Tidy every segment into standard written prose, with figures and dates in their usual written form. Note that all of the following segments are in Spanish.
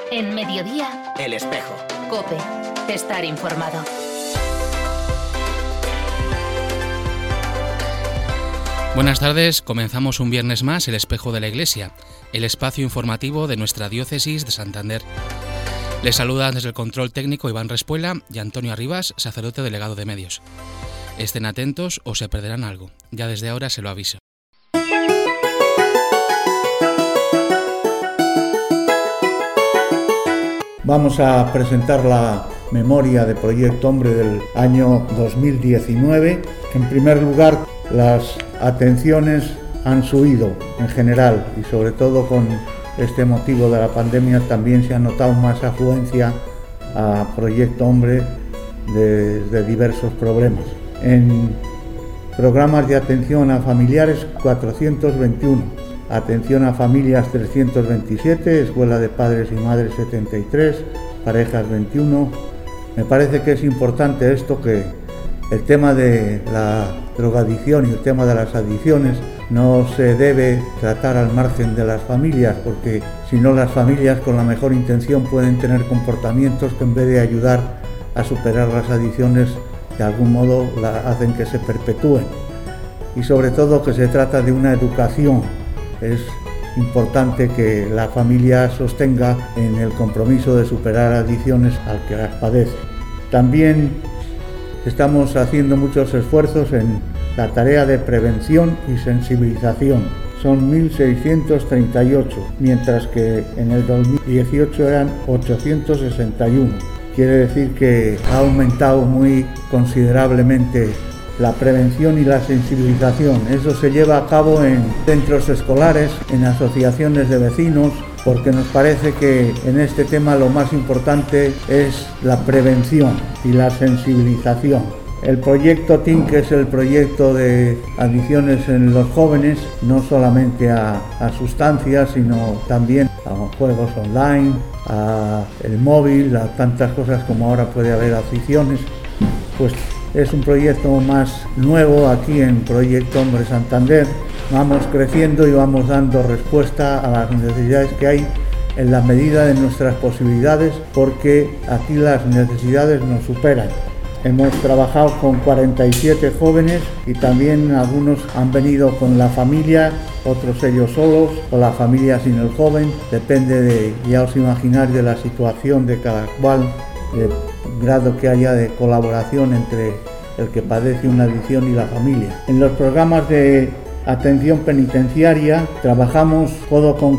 En Mediodía, El Espejo. COPE. Estar informado. Buenas tardes, comenzamos un viernes más El Espejo de la Iglesia, el espacio informativo de nuestra diócesis de Santander. Les saludan desde el control técnico Iván Respuela y Antonio Arribas, sacerdote delegado de medios. Estén atentos o se perderán algo, ya desde ahora se lo aviso. Vamos a presentar la memoria de Proyecto Hombre del año 2019. En primer lugar, las atenciones han subido en general y sobre todo con este motivo de la pandemia también se ha notado más afluencia a Proyecto Hombre de diversos problemas. En programas de atención a familiares 421. Atención a familias 327, escuela de padres y madres 73, parejas 21. Me parece que es importante esto, que el tema de la drogadicción y el tema de las adicciones no se debe tratar al margen de las familias, porque si no las familias con la mejor intención pueden tener comportamientos que en vez de ayudar a superar las adicciones de algún modo hacen que se perpetúen. Y sobre todo que se trata de una educación. Es importante que la familia sostenga en el compromiso de superar adicciones al que las padece. También estamos haciendo muchos esfuerzos en la tarea de prevención y sensibilización. Son 1.638, mientras que en el 2018 eran 861. Quiere decir que ha aumentado muy considerablemente la prevención y la sensibilización. Eso se lleva a cabo en centros escolares, en asociaciones de vecinos, porque nos parece que en este tema lo más importante es la prevención y la sensibilización. El proyecto TIN, que es el proyecto de adicciones en los jóvenes, no solamente a sustancias, sino también a juegos online, a el móvil, a tantas cosas como ahora puede haber adicciones, pues es un proyecto más nuevo aquí en Proyecto Hombre Santander. Vamos creciendo y vamos dando respuesta a las necesidades que hay en la medida de nuestras posibilidades, porque aquí las necesidades nos superan. Hemos trabajado con 47 jóvenes y también algunos han venido con la familia, otros ellos solos o la familia sin el joven. Depende de, ya os imagináis, de la situación de cada cual, el grado que haya de colaboración entre el que padece una adicción y la familia. En los programas de atención penitenciaria trabajamos codo con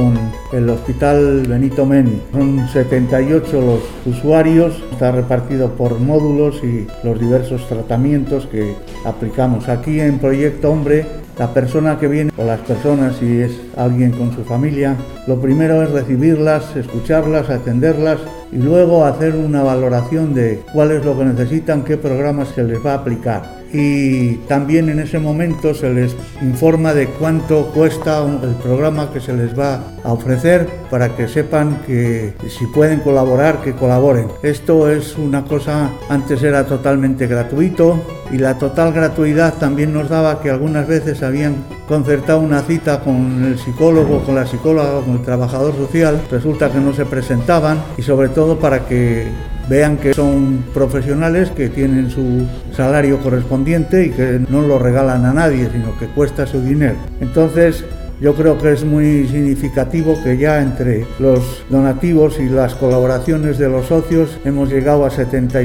el Hospital Benito Meni. Son 78 los usuarios, está repartido por módulos y los diversos tratamientos que aplicamos. Aquí en Proyecto Hombre, la persona que viene, o las personas, si es alguien con su familia, lo primero es recibirlas, escucharlas, atenderlas y luego hacer una valoración de cuál es lo que necesitan, qué programas se les va a aplicar. Y también en ese momento se les informa de cuánto cuesta el programa que se les va a ofrecer, para que sepan que si pueden colaborar, que colaboren. Esto es una cosa, antes era totalmente gratuito, y la total gratuidad también nos daba que algunas veces habían concertado una cita con el psicólogo, con la psicóloga, con el trabajador social, resulta que no se presentaban, y sobre todo para que vean que son profesionales que tienen su salario correspondiente y que no lo regalan a nadie, sino que cuesta su dinero. Entonces, yo creo que es muy significativo que ya entre los donativos y las colaboraciones de los socios hemos llegado a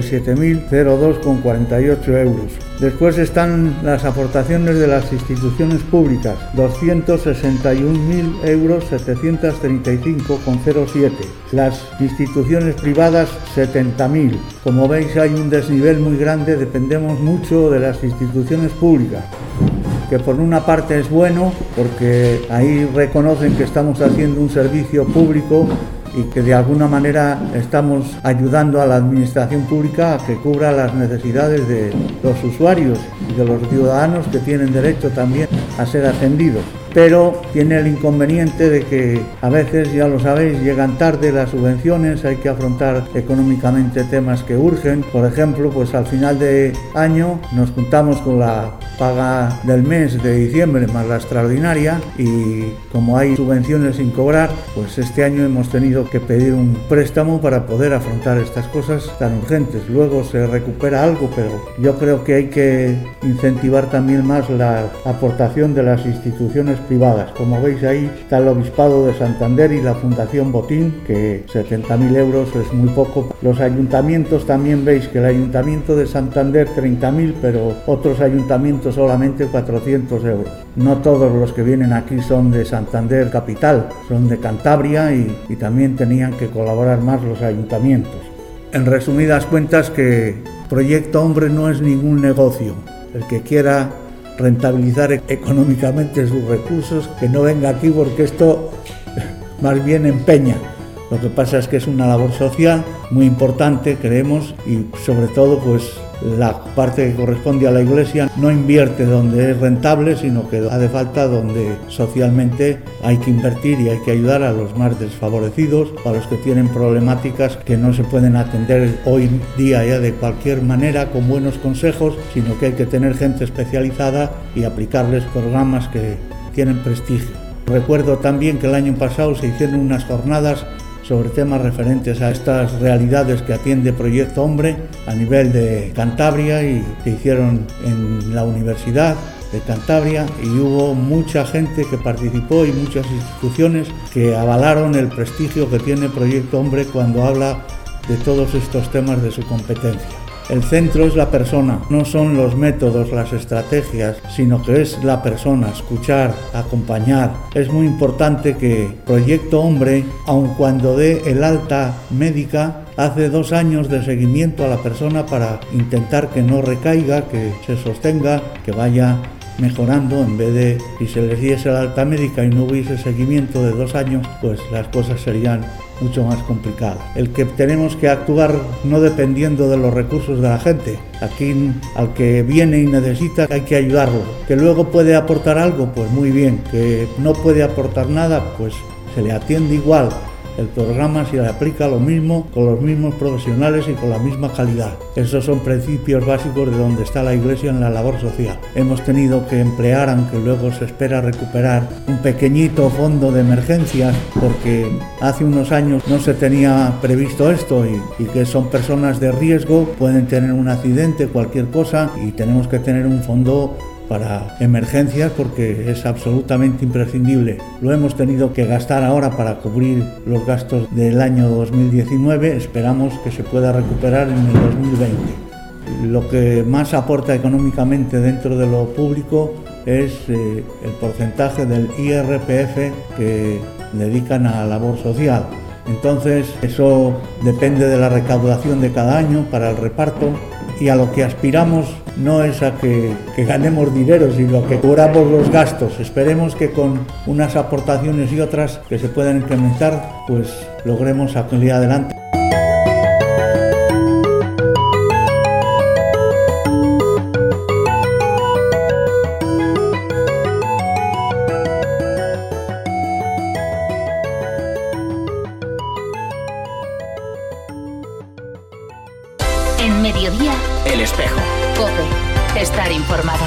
77.002,48 euros. Después están las aportaciones de las instituciones públicas, 261.735,07 euros. Las instituciones privadas, 70.000. Como veis, hay un desnivel muy grande, dependemos mucho de las instituciones públicas, que por una parte es bueno porque ahí reconocen que estamos haciendo un servicio público y que de alguna manera estamos ayudando a la administración pública a que cubra las necesidades de los usuarios y de los ciudadanos que tienen derecho también a ser atendidos. pero tiene el inconveniente de que a veces, ya lo sabéis, llegan tarde las subvenciones, hay que afrontar económicamente temas que urgen. Por ejemplo, pues al final de año nos juntamos con la paga del mes de diciembre más la extraordinaria, y como hay subvenciones sin cobrar, pues este año hemos tenido que pedir un préstamo para poder afrontar estas cosas tan urgentes. Luego se recupera algo, pero yo creo que hay que incentivar también más la aportación de las instituciones privadas. Como veis, ahí está el Obispado de Santander y la Fundación Botín, que 70.000 euros es muy poco. Los ayuntamientos también veis que el Ayuntamiento de Santander 30.000, pero otros ayuntamientos solamente 400 euros. No todos los que vienen aquí son de Santander capital, son de Cantabria y también tenían que colaborar más los ayuntamientos. En resumidas cuentas, que Proyecto Hombre no es ningún negocio. El que quiera rentabilizar económicamente sus recursos, que no venga aquí, porque esto más bien empeña. Lo que pasa es que es una labor social muy importante, creemos, y sobre todo pues la parte que corresponde a la Iglesia no invierte donde es rentable, sino que hace falta donde socialmente hay que invertir y hay que ayudar a los más desfavorecidos, a los que tienen problemáticas que no se pueden atender hoy día ya de cualquier manera con buenos consejos, sino que hay que tener gente especializada y aplicarles programas que tienen prestigio. Recuerdo también que el año pasado se hicieron unas jornadas sobre temas referentes a estas realidades que atiende Proyecto Hombre a nivel de Cantabria, y se hicieron en la Universidad de Cantabria, y hubo mucha gente que participó y muchas instituciones que avalaron el prestigio que tiene Proyecto Hombre cuando habla de todos estos temas de su competencia. El centro es la persona, no son los métodos, las estrategias, sino que es la persona, escuchar, acompañar. Es muy importante que Proyecto Hombre, aun cuando dé el alta médica, hace 2 años de seguimiento a la persona para intentar que no recaiga, que se sostenga, que vaya mejorando. En vez de, si se les diese la alta médica y no hubiese seguimiento de 2 años, pues las cosas serían mucho más complicadas. El que tenemos que actuar no dependiendo de los recursos de la gente. Aquí al que viene y necesita hay que ayudarlo. Que luego puede aportar algo, pues muy bien. Que no puede aportar nada, pues se le atiende igual. El programa se le aplica lo mismo, con los mismos profesionales y con la misma calidad. Esos son principios básicos de donde está la Iglesia en la labor social. Hemos tenido que emplear, aunque luego se espera recuperar, un pequeñito fondo de emergencias, porque hace unos años no se tenía previsto esto, y que son personas de riesgo, pueden tener un accidente, cualquier cosa, y tenemos que tener un fondo para emergencias porque es absolutamente imprescindible. Lo hemos tenido que gastar ahora para cubrir los gastos del año 2019, esperamos que se pueda recuperar en el 2020. Lo que más aporta económicamente dentro de lo público es el porcentaje del IRPF que dedican a la labor social. Entonces, eso depende de la recaudación de cada año para el reparto, y a lo que aspiramos no es a que ganemos dinero, sino a que cubramos los gastos. Esperemos que con unas aportaciones y otras que se puedan incrementar, pues logremos salir adelante. En Mediodía, El Espejo. COPE. Estar informado.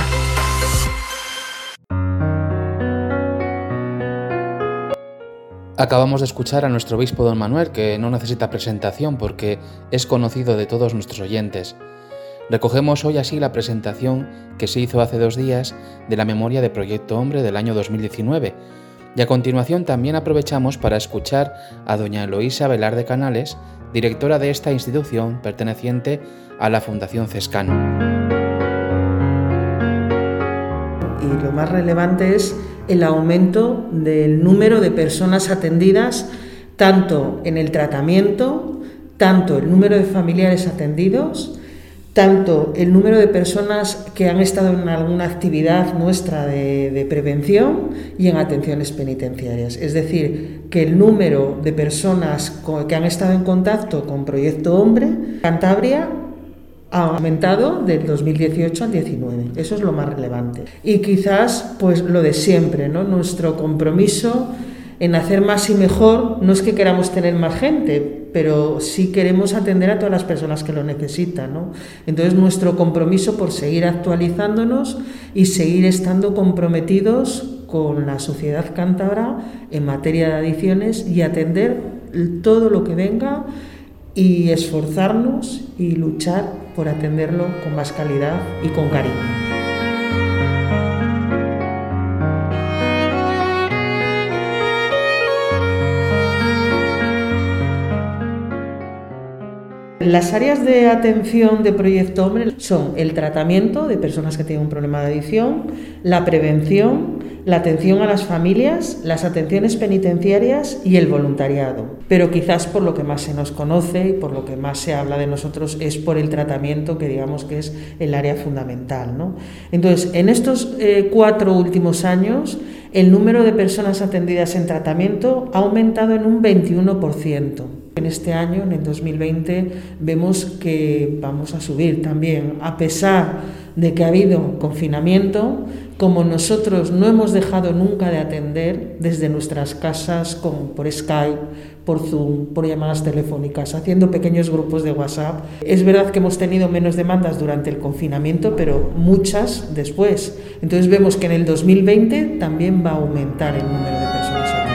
Acabamos de escuchar a nuestro obispo don Manuel, que no necesita presentación porque es conocido de todos nuestros oyentes. Recogemos hoy así la presentación que se hizo hace 2 días de la memoria de Proyecto Hombre del año 2019, y a continuación también aprovechamos para escuchar a doña Eloísa Velarde Canales, directora de esta institución perteneciente a la Fundación CESCAN. Y lo más relevante es el aumento del número de personas atendidas, tanto en el tratamiento, tanto el número de familiares atendidos, tanto el número de personas que han estado en alguna actividad nuestra de prevención y en atenciones penitenciarias. Es decir, que el número de personas que han estado en contacto con Proyecto Hombre, Cantabria, ha aumentado del 2018 al 19. Eso es lo más relevante. Y quizás, pues lo de siempre, ¿no? Nuestro compromiso en hacer más y mejor. No es que queramos tener más gente, pero sí queremos atender a todas las personas que lo necesitan, ¿no? Entonces, nuestro compromiso por seguir actualizándonos y seguir estando comprometidos con la sociedad cántabra en materia de adicciones y atender todo lo que venga y esforzarnos y luchar por atenderlo con más calidad y con cariño. Las áreas de atención de Proyecto Hombre son el tratamiento de personas que tienen un problema de adicción, la prevención, la atención a las familias, las atenciones penitenciarias y el voluntariado. Pero quizás por lo que más se nos conoce y por lo que más se habla de nosotros es por el tratamiento, que digamos que es el área fundamental, ¿no? Entonces, en estos 4 últimos años, el número de personas atendidas en tratamiento ha aumentado en un 21%. En este año, en el 2020, vemos que vamos a subir también, a pesar de que ha habido confinamiento. Como nosotros no hemos dejado nunca de atender desde nuestras casas, por Skype, por Zoom, por llamadas telefónicas, haciendo pequeños grupos de WhatsApp. Es verdad que hemos tenido menos demandas durante el confinamiento, pero muchas después. Entonces vemos que en el 2020 también va a aumentar el número de personas atendidas.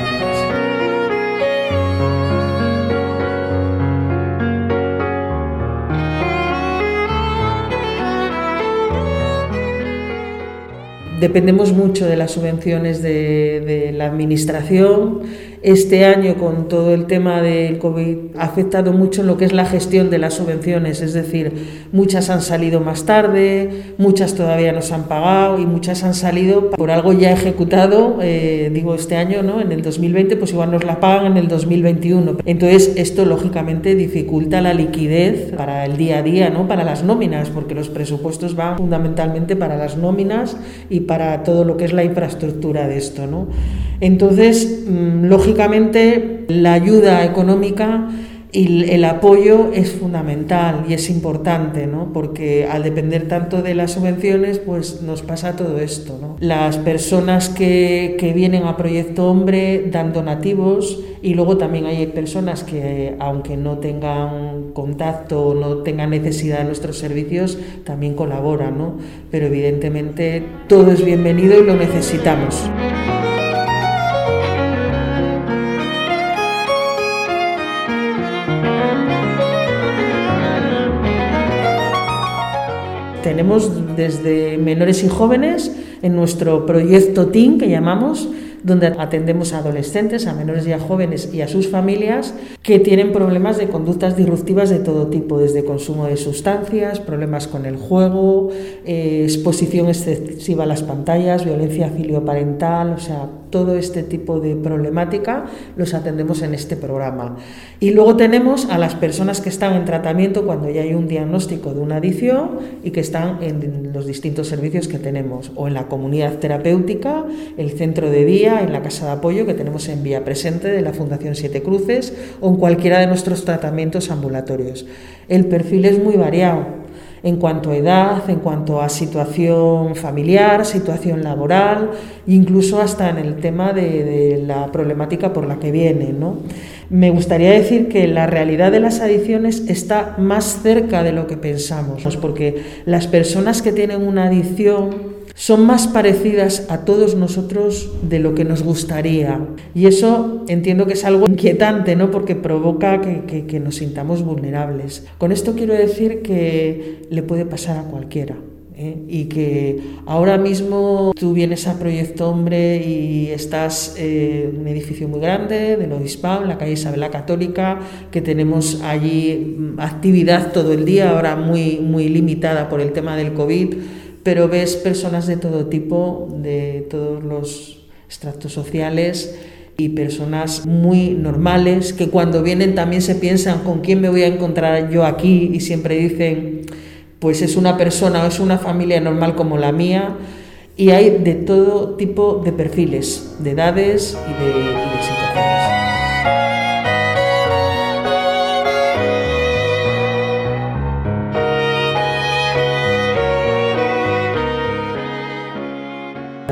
Dependemos mucho de las subvenciones de la Administración. Este año, con todo el tema del COVID, ha afectado mucho en lo que es la gestión de las subvenciones, es decir, muchas han salido más tarde, muchas todavía no se han pagado y muchas han salido por algo ya ejecutado, este año, ¿no? En el 2020, pues igual nos la pagan en el 2021. Entonces, esto lógicamente dificulta la liquidez para el día a día, ¿no? Para las nóminas, porque los presupuestos van fundamentalmente para las nóminas y para todo lo que es la infraestructura de esto, ¿no? Entonces, lógicamente, la ayuda económica y el apoyo es fundamental y es importante, ¿no? Porque al depender tanto de las subvenciones, pues nos pasa todo esto, ¿no? Las personas que vienen a Proyecto Hombre dan donativos y luego también hay personas que, aunque no tengan contacto o no tengan necesidad de nuestros servicios, también colaboran, ¿no? Pero evidentemente todo es bienvenido y lo necesitamos. Tenemos desde menores y jóvenes en nuestro proyecto TEEN, que llamamos, donde atendemos a adolescentes, a menores y a jóvenes y a sus familias que tienen problemas de conductas disruptivas de todo tipo, desde consumo de sustancias, problemas con el juego, exposición excesiva a las pantallas, violencia filioparental, o sea, todo este tipo de problemática los atendemos en este programa. Y luego tenemos a las personas que están en tratamiento cuando ya hay un diagnóstico de una adicción y que están en los distintos servicios que tenemos, o en la comunidad terapéutica, el centro de día, en la casa de apoyo que tenemos en Vía Presente de la Fundación Siete Cruces, o en cualquiera de nuestros tratamientos ambulatorios. El perfil es muy variado en cuanto a edad, en cuanto a situación familiar, situación laboral, incluso hasta en el tema de la problemática por la que viene, ¿no? Me gustaría decir que la realidad de las adicciones está más cerca de lo que pensamos, porque las personas que tienen una adicción son más parecidas a todos nosotros de lo que nos gustaría. Y eso entiendo que es algo inquietante, ¿no? Porque provoca que nos sintamos vulnerables. Con esto quiero decir que le puede pasar a cualquiera, ¿eh? Y que ahora mismo tú vienes a Proyecto Hombre y estás en un edificio muy grande del Obispado, en la calle Isabel la Católica, que tenemos allí actividad todo el día, ahora muy, muy limitada por el tema del COVID, pero ves personas de todo tipo, de todos los estratos sociales y personas muy normales que cuando vienen también se piensan ¿con quién me voy a encontrar yo aquí? Y siempre dicen, pues es una persona o es una familia normal como la mía. Y hay de todo tipo de perfiles, de edades y de situaciones.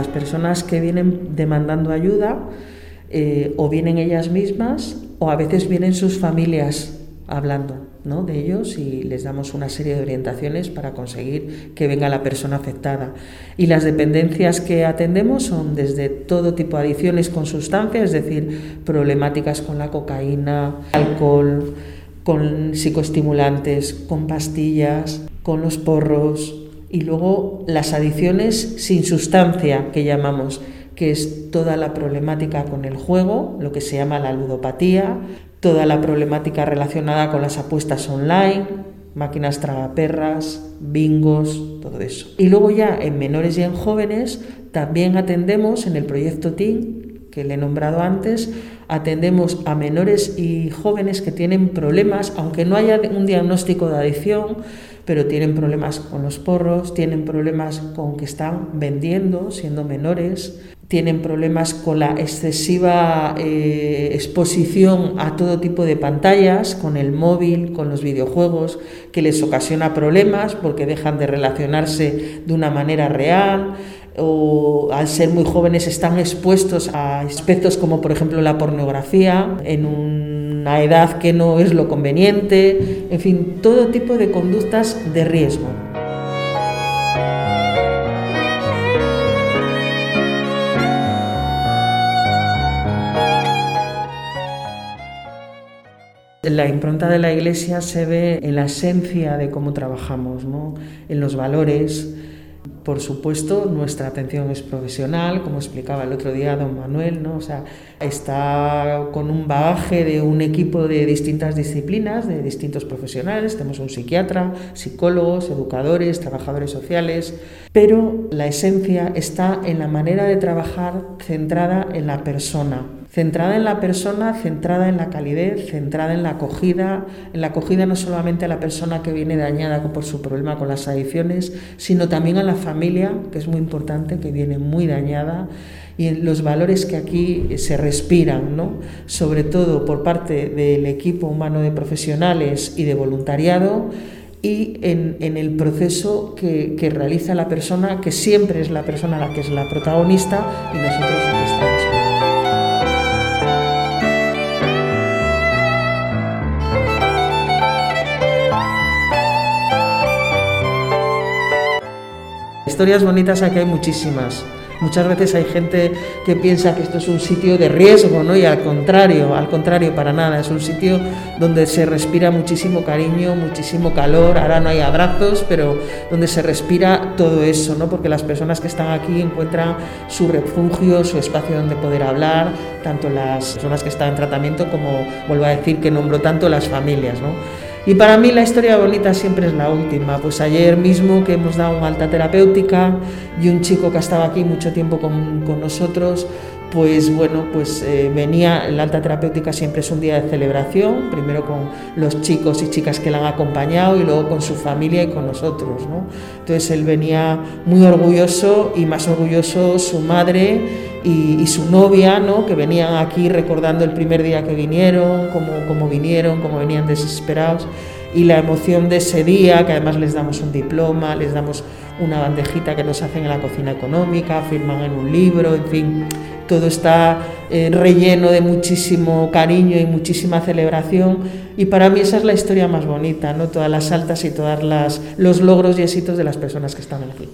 Las personas que vienen demandando ayuda o vienen ellas mismas o a veces vienen sus familias hablando, ¿no?, de ellos, y les damos una serie de orientaciones para conseguir que venga la persona afectada. Y las dependencias que atendemos son desde todo tipo de adicciones con sustancias, es decir, problemáticas con la cocaína, alcohol, con psicoestimulantes, con pastillas, con los porros, y luego las adicciones sin sustancia, que llamamos, que es toda la problemática con el juego, lo que se llama la ludopatía, toda la problemática relacionada con las apuestas online, máquinas tragaperras, bingos, todo eso. Y luego ya en menores y en jóvenes también atendemos en el proyecto TEEN, que le he nombrado antes, atendemos a menores y jóvenes que tienen problemas, aunque no haya un diagnóstico de adicción, pero tienen problemas con los porros, tienen problemas con que están vendiendo siendo menores, tienen problemas con la excesiva exposición a todo tipo de pantallas, con el móvil, con los videojuegos, que les ocasiona problemas porque dejan de relacionarse de una manera real, o al ser muy jóvenes están expuestos a aspectos como por ejemplo la pornografía en una edad que no es lo conveniente, en fin, todo tipo de conductas de riesgo. La impronta de la Iglesia se ve en la esencia de cómo trabajamos, ¿no?, en los valores. Por supuesto, nuestra atención es profesional, como explicaba el otro día don Manuel, ¿no? O sea, está con un bagaje de un equipo de distintas disciplinas, de distintos profesionales. Tenemos un psiquiatra, psicólogos, educadores, trabajadores sociales, pero la esencia está en la manera de trabajar centrada en la persona. Centrada en la persona, centrada en la calidez, centrada en la acogida no solamente a la persona que viene dañada por su problema con las adicciones, sino también a la familia, que es muy importante, que viene muy dañada, y en los valores que aquí se respiran, ¿no?, sobre todo por parte del equipo humano de profesionales y de voluntariado, y en el proceso que realiza la persona, que siempre es la persona la que es la protagonista y nosotros lo que estamos. Historias bonitas aquí hay muchísimas. Muchas veces hay gente que piensa que esto es un sitio de riesgo, ¿no? Y al contrario, para nada. Es un sitio donde se respira muchísimo cariño, muchísimo calor. Ahora no hay abrazos, pero donde se respira todo eso, ¿no? Porque las personas que están aquí encuentran su refugio, su espacio donde poder hablar, tanto las personas que están en tratamiento como, vuelvo a decir, que nombro tanto, las familias, ¿no? Y para mí la historia bonita siempre es la última. Pues ayer mismo que hemos dado una alta terapéutica y un chico que estaba aquí mucho tiempo con nosotros, pues bueno, venía, la alta terapéutica siempre es un día de celebración, primero con los chicos y chicas que la han acompañado y luego con su familia y con nosotros, ¿no? Entonces él venía muy orgulloso y más orgulloso su madre y su novia, ¿no?, que venían aquí recordando el primer día que vinieron, cómo venían desesperados, y la emoción de ese día, que además les damos un diploma, les damos una bandejita que nos hacen en la cocina económica, firman en un libro, en fin, todo está relleno de muchísimo cariño y muchísima celebración, y para mí esa es la historia más bonita, ¿no?, todas las altas y todos los logros y éxitos de las personas que están aquí.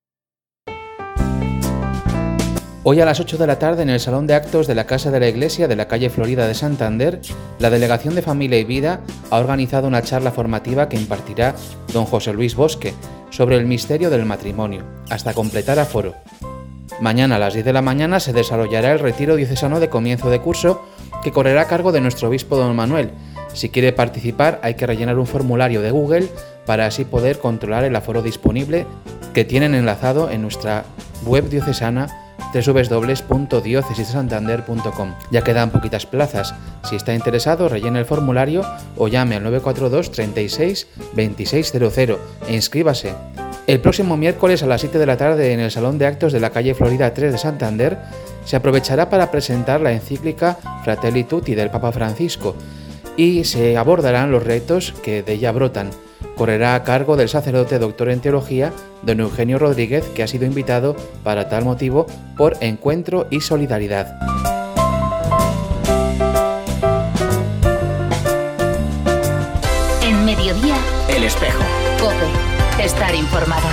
Hoy a las 8 de la tarde en el Salón de Actos de la Casa de la Iglesia de la calle Florida de Santander, la Delegación de Familia y Vida ha organizado una charla formativa que impartirá don José Luis Bosque sobre el misterio del matrimonio, hasta completar aforo. Mañana a las 10 de la mañana se desarrollará el retiro diocesano de comienzo de curso que correrá a cargo de nuestro obispo don Manuel. Si quiere participar hay que rellenar un formulario de Google para así poder controlar el aforo disponible que tienen enlazado en nuestra web diocesana www.diocesisdesantander.com. Ya quedan poquitas plazas. Si está interesado, rellene el formulario o llame al 942 36 2600 e inscríbase. El próximo miércoles a las 7 de la tarde en el Salón de Actos de la calle Florida 3 de Santander se aprovechará para presentar la encíclica Fratelli Tutti del Papa Francisco y se abordarán los retos que de ella brotan. correrá a cargo del sacerdote doctor en teología, don Eugenio Rodríguez, que ha sido invitado para tal motivo por Encuentro y Solidaridad. En Mediodía, El Espejo. COPE. Estar informado.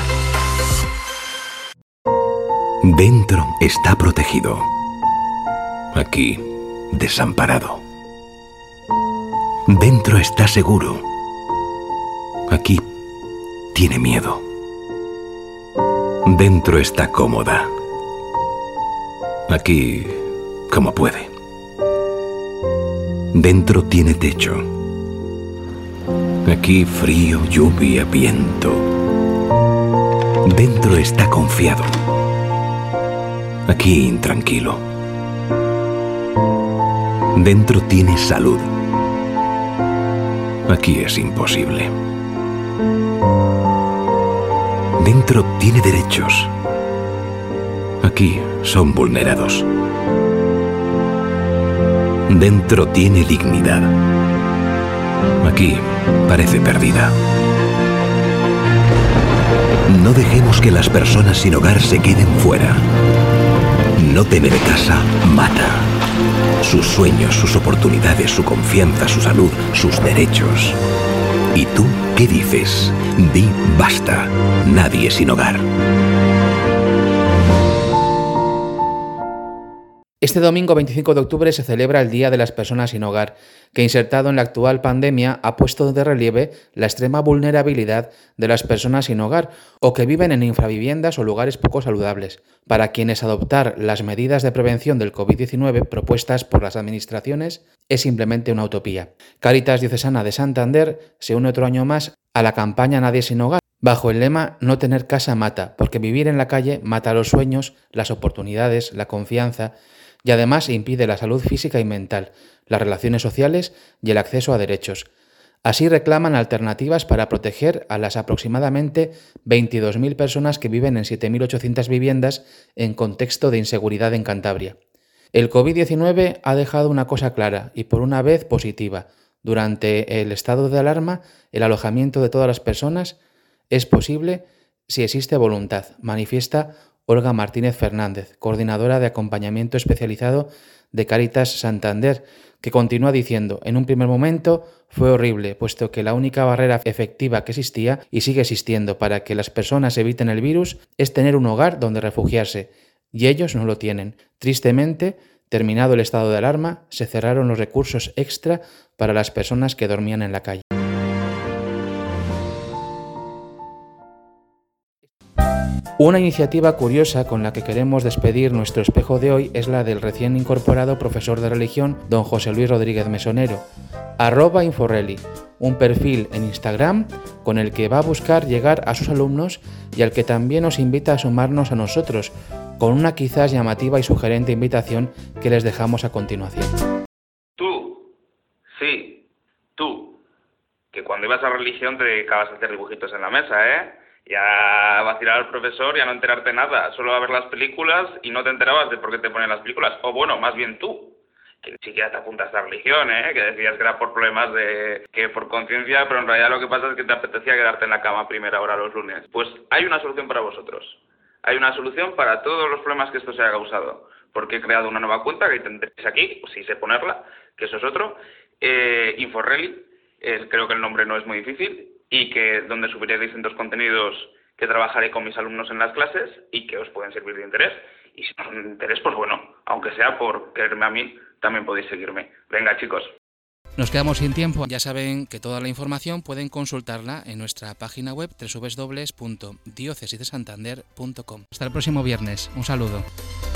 Dentro está protegido. Aquí, desamparado. Dentro está seguro. Aquí, tiene miedo. Dentro está cómoda. Aquí, como puede. Dentro tiene techo. Aquí frío, lluvia, viento. Dentro está confiado. Aquí intranquilo. Dentro tiene salud. Aquí es imposible. Dentro tiene derechos. Aquí son vulnerados. Dentro tiene dignidad. Aquí parece perdida. No dejemos que las personas sin hogar se queden fuera. No tener casa mata. Sus sueños, sus oportunidades, su confianza, su salud, sus derechos. ¿Y tú qué dices? Di basta. Nadie sin hogar. Este domingo 25 de octubre se celebra el Día de las Personas sin Hogar, que insertado en la actual pandemia ha puesto de relieve la extrema vulnerabilidad de las personas sin hogar o que viven en infraviviendas o lugares poco saludables, para quienes adoptar las medidas de prevención del COVID-19 propuestas por las administraciones es simplemente una utopía. Cáritas Diocesana de Santander se une otro año más a la campaña Nadie sin Hogar, bajo el lema No tener casa mata, porque vivir en la calle mata los sueños, las oportunidades, la confianza, y además impide la salud física y mental, las relaciones sociales y el acceso a derechos. Así reclaman alternativas para proteger a las aproximadamente 22.000 personas que viven en 7.800 viviendas en contexto de inseguridad en Cantabria. El COVID-19 ha dejado una cosa clara y por una vez positiva. Durante el estado de alarma, el alojamiento de todas las personas es posible si existe voluntad, manifiesta Olga Martínez Fernández, coordinadora de acompañamiento especializado de Cáritas Santander, que continúa diciendo: en un primer momento fue horrible, puesto que la única barrera efectiva que existía y sigue existiendo para que las personas eviten el virus es tener un hogar donde refugiarse, y ellos no lo tienen. Tristemente, terminado el estado de alarma, se cerraron los recursos extra para las personas que dormían en la calle. Una iniciativa curiosa con la que queremos despedir nuestro espejo de hoy es la del recién incorporado profesor de religión, don José Luis Rodríguez Mesonero, @Inforeli, un perfil en Instagram con el que va a buscar llegar a sus alumnos y al que también nos invita a sumarnos a nosotros, con una quizás llamativa y sugerente invitación que les dejamos a continuación. Tú, sí, tú, que cuando ibas a religión te dedicabas a hacer dibujitos en la mesa, ¿eh? Ya vacilar al profesor y a no enterarte nada, solo a ver las películas y no te enterabas de por qué te ponen las películas. O bueno, más bien tú, que ni siquiera te apuntas a religión, que decías que era por problemas que por conciencia, pero en realidad lo que pasa es que te apetecía quedarte en la cama a primera hora los lunes. Pues hay una solución para vosotros. Hay una solución para todos los problemas que esto se ha causado. Porque he creado una nueva cuenta que tendréis aquí, pues si sé ponerla, que eso es otro, Inforeli, creo que el nombre no es muy difícil, y que donde subiré distintos contenidos que trabajaré con mis alumnos en las clases y que os pueden servir de interés. Y si no os de interés, pues bueno, aunque sea por quererme a mí, también podéis seguirme. Venga, chicos. Nos quedamos sin tiempo. Ya saben que toda la información pueden consultarla en nuestra página web www.diocesisdesantander.com. Hasta el próximo viernes. Un saludo.